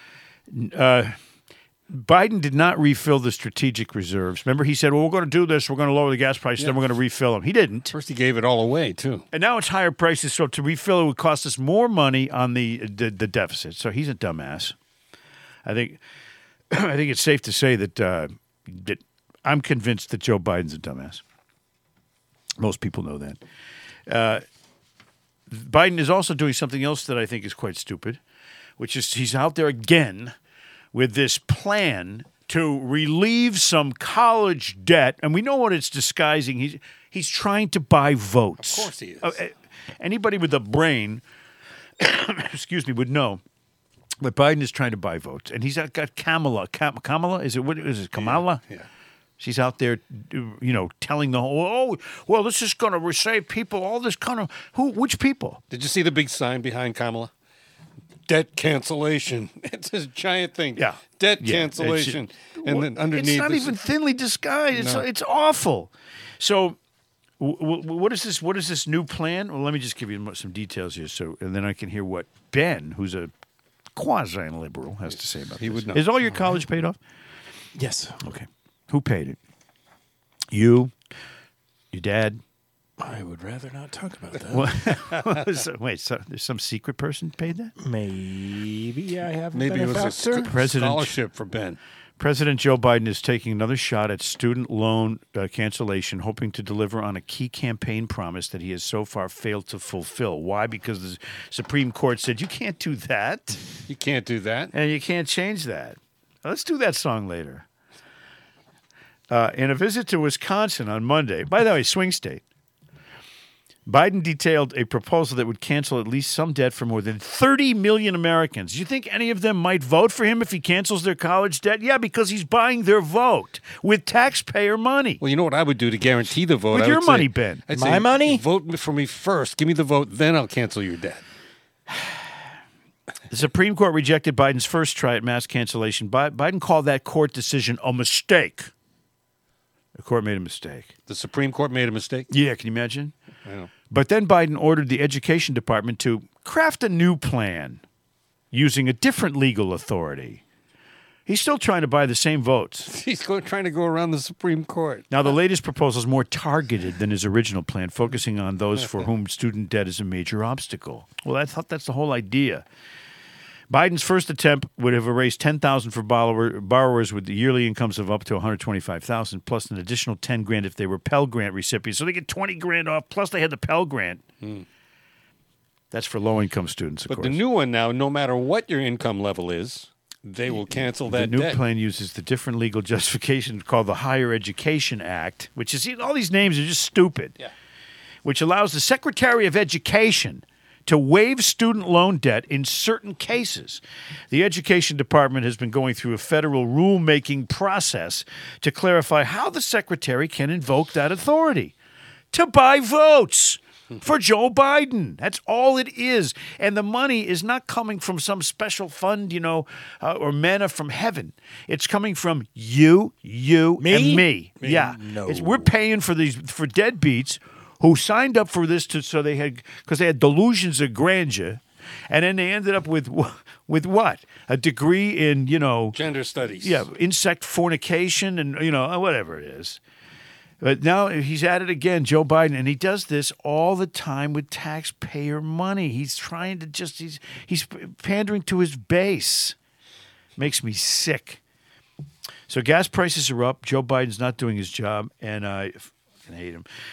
[SPEAKER 1] uh, Biden did not refill the strategic reserves. Remember, he said, "Well, we're going to do this. We're going to lower the gas prices, then we're going to refill them." He didn't.
[SPEAKER 4] First, he gave it all away, too.
[SPEAKER 1] And now it's higher prices, so to refill it would cost us more money on the the, the deficit. So he's a dumbass. I think I think it's safe to say that uh, that I'm convinced that Joe Biden's a dumbass. Most people know that. Uh, Biden is also doing something else that I think is quite stupid, which is he's out there again with this plan to relieve some college debt, and we know what it's disguising. He's he's trying to buy votes.
[SPEAKER 4] Of course he is.
[SPEAKER 1] Uh, anybody with a brain, excuse me, would know that Biden is trying to buy votes, and he's got Kamala. Kam- Kamala, is it what is it? Kamala?
[SPEAKER 4] Yeah.
[SPEAKER 1] She's out there, you know, telling the whole, oh, well, this is going to save people. All this kind of who? Which people?
[SPEAKER 4] Did you see the big sign behind Kamala? Debt cancellation. It's a giant thing.
[SPEAKER 1] Yeah.
[SPEAKER 4] Debt
[SPEAKER 1] Yeah,
[SPEAKER 4] cancellation.
[SPEAKER 1] it's-
[SPEAKER 4] and then underneath.
[SPEAKER 1] it's not
[SPEAKER 4] this-
[SPEAKER 1] even thinly disguised. It's
[SPEAKER 4] No.
[SPEAKER 1] it's awful. So, w- w- what is this? What is this new plan? Well, let me just give you mo- some details here, so and then I can hear what Ben, who's a quasi-liberal, has to say about
[SPEAKER 4] He
[SPEAKER 1] this.
[SPEAKER 4] would know.
[SPEAKER 1] Is all your college paid off?
[SPEAKER 5] Yes.
[SPEAKER 1] Okay. Who paid it? You, your dad.
[SPEAKER 5] I would rather not talk about that.
[SPEAKER 1] What? So- wait, so there's some secret person paid that?
[SPEAKER 5] Maybe I have
[SPEAKER 4] Maybe it was a
[SPEAKER 5] benefactor.
[SPEAKER 4] sc-
[SPEAKER 1] President-
[SPEAKER 4] scholarship for Ben.
[SPEAKER 1] President Joe Biden is taking another shot at student loan uh, cancellation, hoping to deliver on a key campaign promise that he has so far failed to fulfill. Why? Because the Supreme Court said you can't do that,
[SPEAKER 4] You can't do that.
[SPEAKER 1] and you can't change that. Let's do that song later. Uh, in a visit to Wisconsin on Monday, by the way, swing state, Biden detailed a proposal that would cancel at least some debt for more than thirty million Americans. Do you think any of them might vote for him if he cancels their college debt? Yeah, because he's buying their vote with taxpayer money.
[SPEAKER 4] Well, you know what I would do to guarantee the vote?
[SPEAKER 1] With
[SPEAKER 4] I
[SPEAKER 1] your
[SPEAKER 4] would say-
[SPEAKER 1] money, Ben.
[SPEAKER 4] I'd
[SPEAKER 5] My
[SPEAKER 4] say,
[SPEAKER 5] money?
[SPEAKER 4] Vote for me first. Give me the vote, then I'll cancel your debt.
[SPEAKER 1] The Supreme Court rejected Biden's first try at mass cancellation. Bi- Biden called that court decision a mistake. The court made a mistake.
[SPEAKER 4] The Supreme Court made a mistake.
[SPEAKER 1] Yeah, can you imagine?
[SPEAKER 4] I know.
[SPEAKER 1] But then Biden ordered the Education Department to craft a new plan using a different legal authority. He's still trying to buy the same votes.
[SPEAKER 4] He's go, trying to go around the Supreme Court.
[SPEAKER 1] Now, the latest proposal is more targeted than his original plan, focusing on those for whom student debt is a major obstacle. Well, I thought that's the whole idea. Biden's first attempt would have erased ten thousand dollars for borrower, borrowers with yearly incomes of up to one hundred twenty-five thousand dollars, plus an additional ten grand if they were Pell Grant recipients. So they get twenty grand off, plus they had the Pell Grant. Hmm. That's for low-income students, of
[SPEAKER 4] but
[SPEAKER 1] course.
[SPEAKER 4] But the new one now, no matter what your income level is, they will cancel that
[SPEAKER 1] The new
[SPEAKER 4] debt.
[SPEAKER 1] plan uses the different legal justification called the Higher Education Act, which is, all these names are just stupid,
[SPEAKER 4] Yeah.
[SPEAKER 1] which allows the Secretary of Education to waive student loan debt in certain cases. The Education Department has been going through a federal rulemaking process to clarify how the Secretary can invoke that authority to buy votes for Joe Biden. That's all it is. And the money is not coming from some special fund, you know, uh, or manna from heaven. It's coming from you, you,
[SPEAKER 5] Me?
[SPEAKER 1] and me.
[SPEAKER 5] Me?
[SPEAKER 1] Yeah.
[SPEAKER 5] No.
[SPEAKER 1] It's, we're paying for these for deadbeats who signed up for this to so they had because they had delusions of grandeur, and then they ended up with with what? A degree in, you know,
[SPEAKER 4] Gender studies.
[SPEAKER 1] yeah, insect fornication and, you know, whatever it is. But now he's at it again, Joe Biden, and he does this all the time with taxpayer money. He's trying to just, he's, he's pandering to his base. Makes me sick. So gas prices are up. Joe Biden's not doing his job, and I fucking hate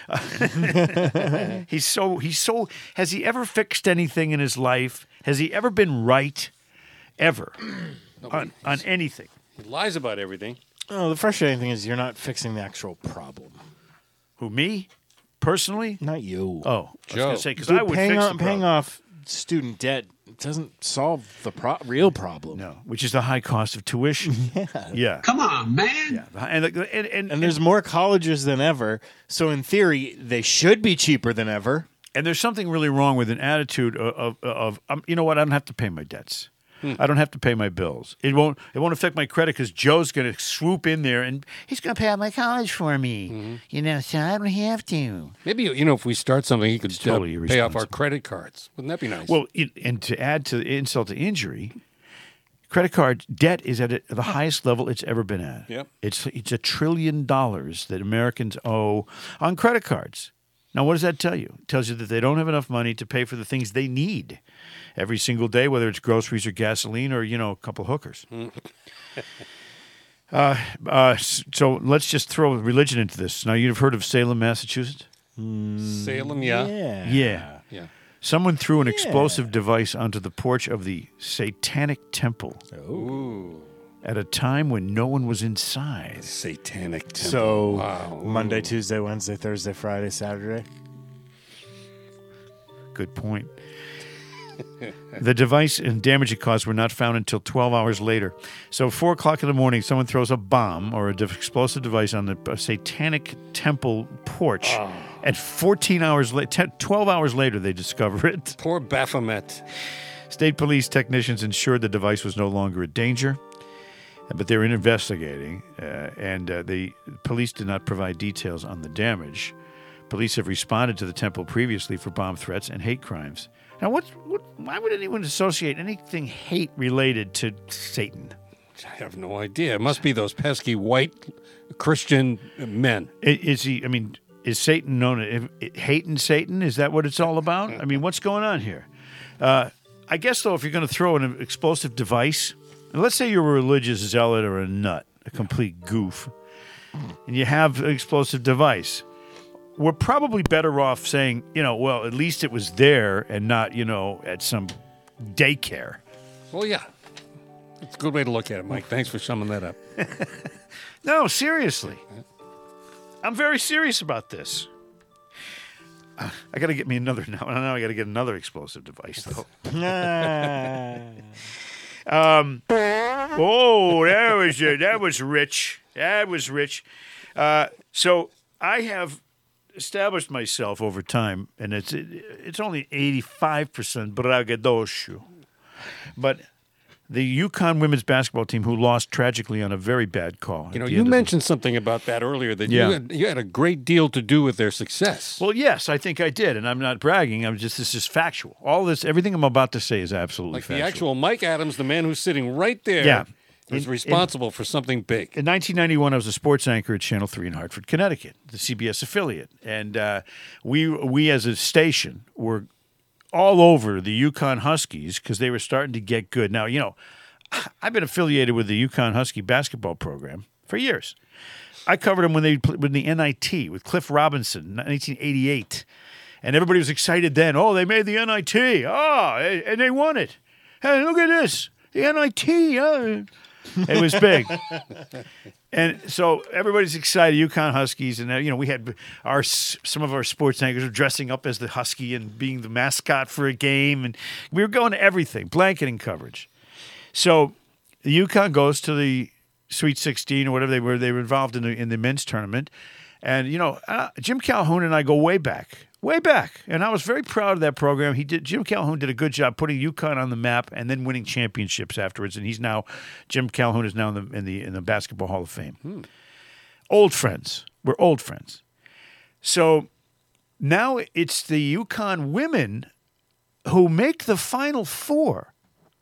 [SPEAKER 1] him. he's so, he's so, has he ever fixed anything in his life? Has he ever been right? Ever. on, on anything.
[SPEAKER 4] He lies about everything.
[SPEAKER 5] Oh, the frustrating thing is you're not fixing the actual problem.
[SPEAKER 1] Who, me? Personally?
[SPEAKER 5] Not you.
[SPEAKER 1] Oh, I was
[SPEAKER 4] Joe.
[SPEAKER 1] going to say, because
[SPEAKER 5] Dude,
[SPEAKER 1] I would
[SPEAKER 5] paying,
[SPEAKER 1] fix
[SPEAKER 5] on,
[SPEAKER 1] the
[SPEAKER 5] paying
[SPEAKER 1] problem.
[SPEAKER 5] off student debt doesn't solve the pro- real problem.
[SPEAKER 1] No, which is the high cost of tuition. yeah. Yeah.
[SPEAKER 8] Come on, man.
[SPEAKER 1] Yeah. And, and, and, and,
[SPEAKER 5] And there's more colleges than ever, so in theory, they should be cheaper than ever.
[SPEAKER 1] and there's something really wrong with an attitude of, of, of um, you know what, I don't have to pay my debts. I don't have to pay my bills. It won't. It won't affect my credit because Joe's going to swoop in there and he's going to pay out my college for me. Mm-hmm. You know, so I don't have to.
[SPEAKER 4] Maybe, you know, if we start something, he could
[SPEAKER 1] It's totally
[SPEAKER 4] uh, pay off our
[SPEAKER 1] irresponsible.
[SPEAKER 4] credit cards. Wouldn't that be nice?
[SPEAKER 1] Well, it, and to add to the insult to injury, credit card debt is at a, the highest level it's ever been at.
[SPEAKER 4] Yep.
[SPEAKER 1] It's it's a trillion dollars that Americans owe on credit cards. Now, what does that tell you? It tells you that they don't have enough money to pay for the things they need every single day, whether it's groceries or gasoline or, you know, a couple hookers. uh, uh, so let's just throw religion into this. Now, you've heard of Salem, Massachusetts?
[SPEAKER 4] Salem, yeah.
[SPEAKER 5] Yeah.
[SPEAKER 1] Yeah.
[SPEAKER 4] Yeah.
[SPEAKER 1] Someone threw an explosive device onto the porch of the Satanic Temple
[SPEAKER 4] Ooh.
[SPEAKER 1] at a time when no one was inside.
[SPEAKER 4] Satanic temple.
[SPEAKER 5] So
[SPEAKER 4] Wow.
[SPEAKER 5] Monday, Tuesday, Wednesday, Thursday, Friday, Saturday.
[SPEAKER 1] Good point. The device and damage it caused were not found until twelve hours later. So, four o'clock in the morning, someone throws a bomb or a de- explosive device on the uh, Satanic Temple porch.
[SPEAKER 4] Oh.
[SPEAKER 1] And fourteen hours later, twelve hours later, they discover it.
[SPEAKER 4] Poor Baphomet.
[SPEAKER 1] State police technicians ensured the device was no longer a danger, but they were investigating, uh, and uh, the police did not provide details on the damage. Police have responded to the temple previously for bomb threats and hate crimes. Now, what, what, why would anyone associate anything hate-related to Satan?
[SPEAKER 4] I have no idea. It must be those pesky white Christian men.
[SPEAKER 1] I- Is he, I mean, is Satan known as hating Satan? Is that what it's all about? I mean, what's going on here? Uh, I guess, though, if you're going to throw an explosive device, and let's say you're a religious zealot or a nut, a complete goof, and you have an explosive device, we're probably better off saying, you know, well, at least it was there and not, you know, at some daycare.
[SPEAKER 4] Well, yeah. It's a good way to look at it, Mike. Thanks for summing that up.
[SPEAKER 1] No, seriously. I'm very serious about this. Uh, I got to get me another now. Now I got to get another explosive device, though. um, oh, that was uh, that was rich. That was rich. Uh, so I have established myself over time, and it's it's only eighty-five percent braggadocio. But the UConn women's basketball team, who lost tragically on a very bad call.
[SPEAKER 4] You know,
[SPEAKER 1] at the
[SPEAKER 4] you
[SPEAKER 1] end of the-
[SPEAKER 4] mentioned something about that earlier, that
[SPEAKER 1] Yeah.
[SPEAKER 4] you, had, you had a great deal to do with their success.
[SPEAKER 1] Well, yes, I think I did, and I'm not bragging. I'm just this is factual. All this, everything I'm about to say is absolutely
[SPEAKER 4] like
[SPEAKER 1] factual.
[SPEAKER 4] the actual Mike Adams, the man who's sitting right there,
[SPEAKER 1] Yeah.
[SPEAKER 4] was
[SPEAKER 1] In-
[SPEAKER 4] responsible for something big.
[SPEAKER 1] In nineteen ninety-one, I was a sports anchor at Channel three in Hartford, Connecticut, the C B S affiliate. And uh, we, we as a station were all over the Yukon Huskies because they were starting to get good. Now, you know, I've been affiliated with the Yukon Husky basketball program for years. I covered them when they played with the N I T with Cliff Robinson in nineteen eighty-eight. And everybody was excited then. Oh, they made the N I T. Oh, and they won it. Hey, look at this. The N I T. Oh. It was big. And so everybody's excited, Yukon Huskies. And, uh, you know, we had our some of our sports anchors were dressing up as the Husky and being the mascot for a game. And we were going to everything, blanketing coverage. So the Yukon goes to the Sweet sixteen or whatever they were. They were involved in the, in the men's tournament. And, you know, uh, Jim Calhoun and I go way back. Way back, and I was very proud of that program. He did. Jim Calhoun did a good job putting UConn on the map, and then winning championships afterwards. And he's now, Jim Calhoun is now in the in the in the Basketball Hall of Fame. Hmm. Old friends. We're old friends. So now it's the UConn women who make the Final Four.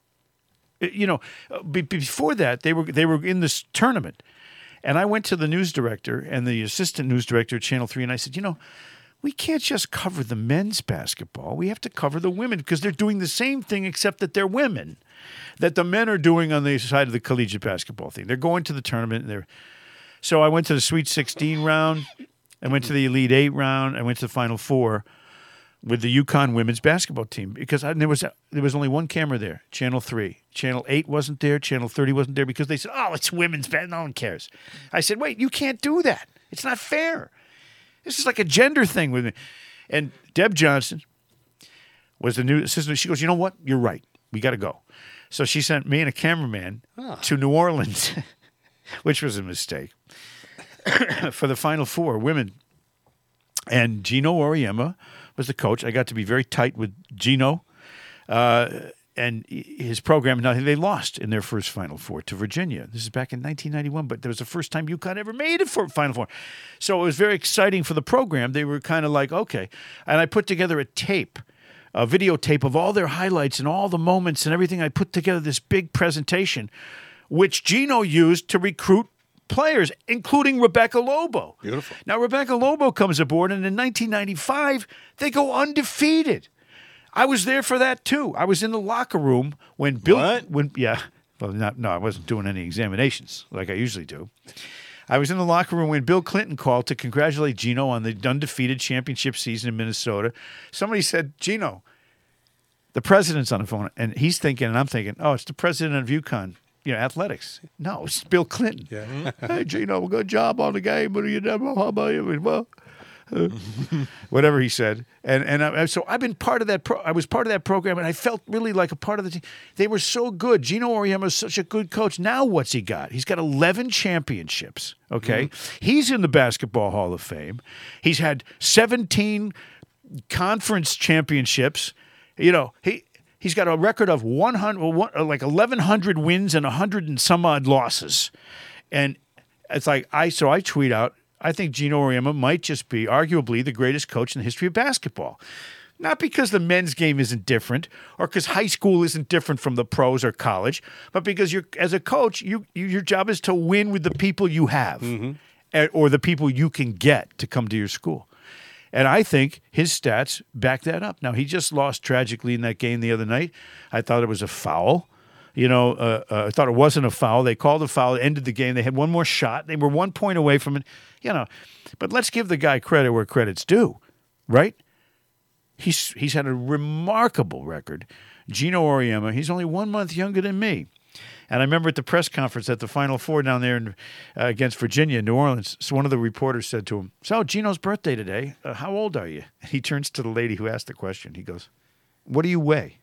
[SPEAKER 1] You know, be, before that they were they were in this tournament, and I went to the news director and the assistant news director at Channel three, and I said, you know, we can't just cover the men's basketball. We have to cover the women because they're doing the same thing except that they're women that the men are doing on the side of the collegiate basketball thing. They're going to the tournament. And they're So I went to the Sweet sixteen round. I went to the Elite eight round. I went to the Final Four with the UConn women's basketball team because I, there was there was only one camera there, Channel three. Channel eight wasn't there. Channel thirty wasn't there because they said, oh, it's women's basketball. No one cares. I said, wait, you can't do that. It's not fair. This is like a gender thing with me. And Deb Johnson was the new assistant. She goes, you know what? You're right. We got to go. So she sent me and a cameraman oh. to New Orleans, which was a mistake, for the Final Four, women. And Gino Auriemma was the coach. I got to be very tight with Gino uh, and his program. Now, they lost in their first Final Four to Virginia. This is back in nineteen ninety-one, but that was the first time UConn ever made it for Final Four. So it was very exciting for the program. They were kind of like, okay. And I put together a tape, a videotape of all their highlights and all the moments and everything. I put together this big presentation, which Gino used to recruit players, including Rebecca Lobo.
[SPEAKER 4] Beautiful.
[SPEAKER 1] Now, Rebecca Lobo comes aboard, and in nineteen ninety-five, they go undefeated. I was there for that, too. I was in the locker room when Bill...
[SPEAKER 4] What?
[SPEAKER 1] When, yeah. Well, not, no, I wasn't doing any examinations like I usually do. I was in the locker room when Bill Clinton called to congratulate Gino on the undefeated championship season in Minnesota. Somebody said, Gino, the president's on the phone. And he's thinking, and I'm thinking, oh, it's the president of UConn. You know, athletics. No, it's Bill Clinton.
[SPEAKER 4] Yeah.
[SPEAKER 1] Hey, Gino, good job on the game. But you never, how about you? Well, uh, whatever he said. And and I, so I've been part of that. Pro, I was part of that program, and I felt really like a part of the team. They were so good. Gino Auriemma is such a good coach. Now what's he got? He's got eleven championships. Okay, mm-hmm. He's in the Basketball Hall of Fame. He's had seventeen conference championships. You know, he. He's got a record of one hundred, like eleven hundred wins and one hundred and some odd losses. And it's like, I so I tweet out, I think Gino Auriemma might just be arguably the greatest coach in the history of basketball. Not because the men's game isn't different or because high school isn't different from the pros or college, but because you're as a coach, you, you your job is to win with the people you have mm-hmm. or the people you can get to come to your school. And I think his stats back that up. Now, he just lost tragically in that game the other night. I thought it was a foul. You know, uh, uh, I thought it wasn't a foul. They called a foul, ended the game. They had one more shot. They were one point away from it. You know, but let's give the guy credit where credit's due, right? He's he's had a remarkable record. Gino Auriemma, he's only one month younger than me. And I remember at the press conference at the Final Four down there in, uh, against Virginia in New Orleans, so one of the reporters said to him, so, Gino's birthday today. Uh, how old are you? And he turns to the lady who asked the question. He goes, what do you weigh?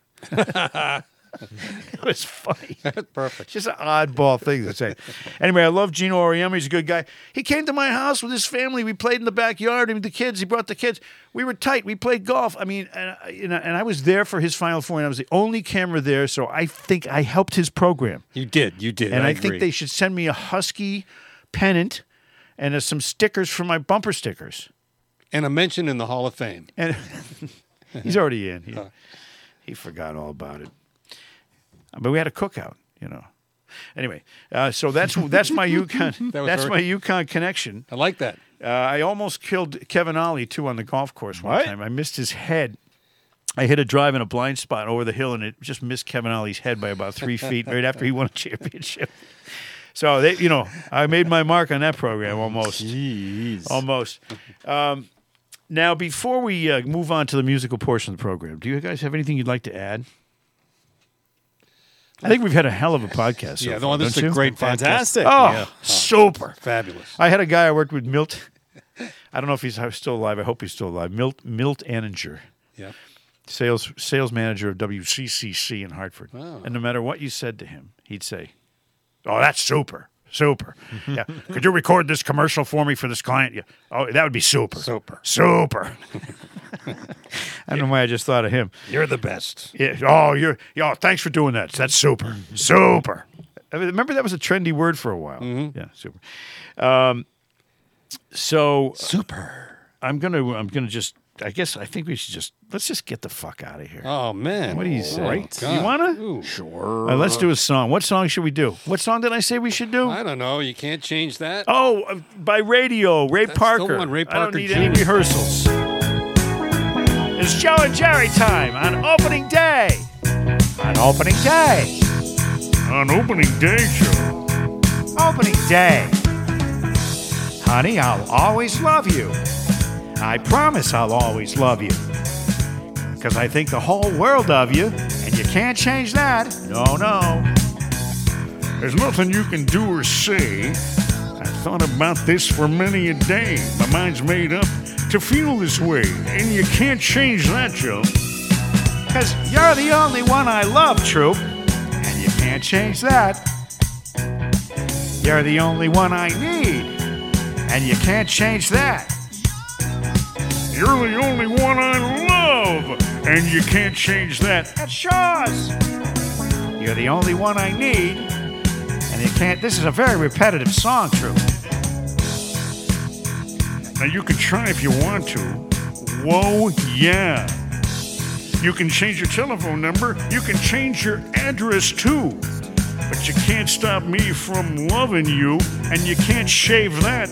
[SPEAKER 1] It was funny.
[SPEAKER 4] Perfect.
[SPEAKER 1] Just an oddball thing to say. Anyway, I love Gino Auriemma. He's a good guy. He came to my house with his family. We played in the backyard. I mean, the kids, he brought the kids. We were tight. We played golf. I mean, and, you know, and I was there for his Final Four, and I was the only camera there, so I think I helped his program.
[SPEAKER 4] You did. You did.
[SPEAKER 1] And
[SPEAKER 4] I,
[SPEAKER 1] I,
[SPEAKER 4] agree.
[SPEAKER 1] think they should send me a Husky pennant and uh, some stickers for my bumper stickers.
[SPEAKER 4] And a mention in the Hall of Fame.
[SPEAKER 1] And he's already in. He, he forgot all about it. But we had a cookout, you know. Anyway, uh, so that's that's my Yukon.
[SPEAKER 4] That was
[SPEAKER 1] that's
[SPEAKER 4] very-
[SPEAKER 1] my Yukon connection.
[SPEAKER 4] I like that.
[SPEAKER 1] Uh, I almost killed Kevin Ollie too on the golf course one
[SPEAKER 5] What?
[SPEAKER 1] time. I missed his head. I hit a drive in a blind spot over the hill, and it just missed Kevin Ollie's head by about three feet right after he won a championship. So they, you know, I made my mark on that program almost.
[SPEAKER 5] Jeez.
[SPEAKER 1] Almost. Um, now, before we uh, move on to the musical portion of the program, do you guys have anything you'd like to add? I think we've had a hell of a podcast. So
[SPEAKER 4] Yeah,
[SPEAKER 1] far,
[SPEAKER 4] no, this
[SPEAKER 1] don't
[SPEAKER 4] is a
[SPEAKER 1] you?
[SPEAKER 4] great podcast.
[SPEAKER 5] Fantastic.
[SPEAKER 1] Oh,
[SPEAKER 4] Yeah.
[SPEAKER 1] super.
[SPEAKER 4] Fabulous.
[SPEAKER 1] I had a guy I worked with, Milt. I don't know if he's still alive. I hope he's still alive. Milt Milt Anninger,
[SPEAKER 4] Yeah.
[SPEAKER 1] sales sales manager of W C C C in Hartford.
[SPEAKER 4] Wow.
[SPEAKER 1] And no matter what you said to him, he'd say, "Oh, that's super, super. Yeah, could you record this commercial for me for this client? Yeah. Oh, that would be super,
[SPEAKER 4] Super.
[SPEAKER 1] super." I don't know why I just thought of him.
[SPEAKER 4] You're the best.
[SPEAKER 1] Yeah. Oh, you're. Oh, thanks for doing that. That's super, super. I mean, remember that was a trendy word for a while. Yeah, super. Um, so
[SPEAKER 4] Super.
[SPEAKER 1] I'm gonna. I'm gonna just. I guess I think we should just let's just get the fuck out of here.
[SPEAKER 4] Oh, man.
[SPEAKER 1] What do you say?
[SPEAKER 4] Right.
[SPEAKER 1] You wanna?
[SPEAKER 4] Ooh.
[SPEAKER 5] Sure.
[SPEAKER 1] Uh, let's do a song. What song should we do? What song did I say we should do?
[SPEAKER 4] I don't know. You can't change that.
[SPEAKER 1] Oh, uh, by radio, Ray
[SPEAKER 4] That's
[SPEAKER 1] Parker.
[SPEAKER 4] the one, Ray
[SPEAKER 1] I don't
[SPEAKER 4] Parker
[SPEAKER 1] need any
[SPEAKER 4] Junior
[SPEAKER 1] rehearsals. It's Joe and Jerry time on opening day. On opening day. On opening day, Joe. Opening day. Honey, I'll always love you. I promise I'll always love you. Because I think the whole world of you, and you can't change that. No, no. There's nothing you can do or say. I've thought about this for many a day. My mind's made up to feel this way, and you can't change that, Joe. Because you're the only one I love, Troop, and you can't change that. You're the only one I need, and you can't change that. You're the only one I love, and you can't change that. That's Shaw's. You're the only one I need, and you can't. This is a very repetitive song, Troop. Now you can try if you want to. Whoa, yeah. You can change your telephone number. You can change your address too. But you can't stop me from loving you, and you can't shave that.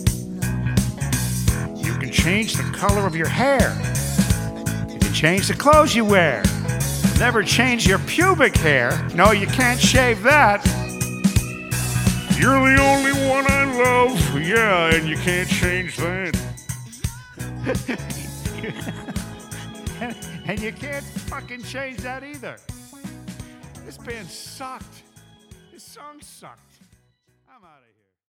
[SPEAKER 1] You can change the color of your hair. You can change the clothes you wear. You'll never change your pubic hair. No, you can't shave that. You're the only one I love, yeah, and you can't change that. And you can't fucking change that either. This band sucked. This song sucked.